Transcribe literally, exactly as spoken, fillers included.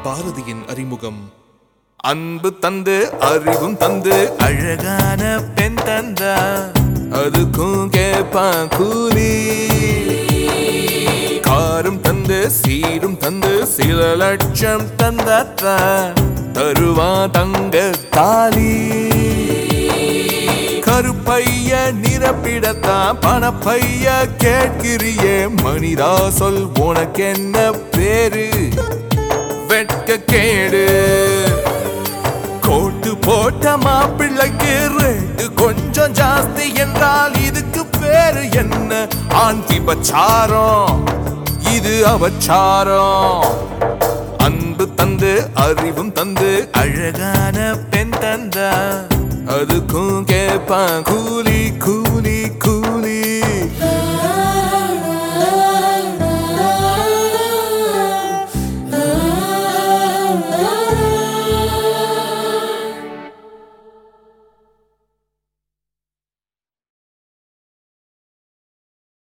பாரதியின் அறிமுகம். அன்பு தந்து அறிவும் தந்து அழகான பெண் தந்தா அதுக்கும் கேப்பான் கூலி. காரும் தந்து சீரும் தந்து சில லட்சம் தந்தாத்தா தருவா தங்க தாலி. கருப்பைய நிரப்பிடத்தான் பணப்பைய கேட்கிறியே மனிதா சொல் உனக்கு என்ன பேரு? வெட்க கேடு. கோட்டு போட்ட மாப்பிள்ளைக்கு ரேட்டு கொஞ்சம் ஜாஸ்தி என்றால் இதுக்கு பேரு என்ன? ஆண் விபச்சாரம், இது அவச்சாரம். அன்பு தந்து அறிவும் தந்து அழகான பெண் தந்தா அதுக்கும் கேப்பான் கூலி கூலி கூலி.